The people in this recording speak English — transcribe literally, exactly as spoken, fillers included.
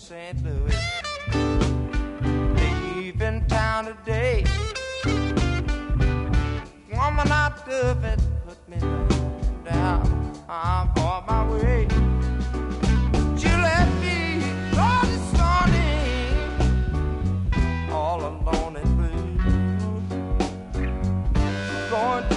Saint Louis. Leaving town today. Woman, I love it, put me down, down. I'm on my way. But you left me all this morning, all alone and blue. Going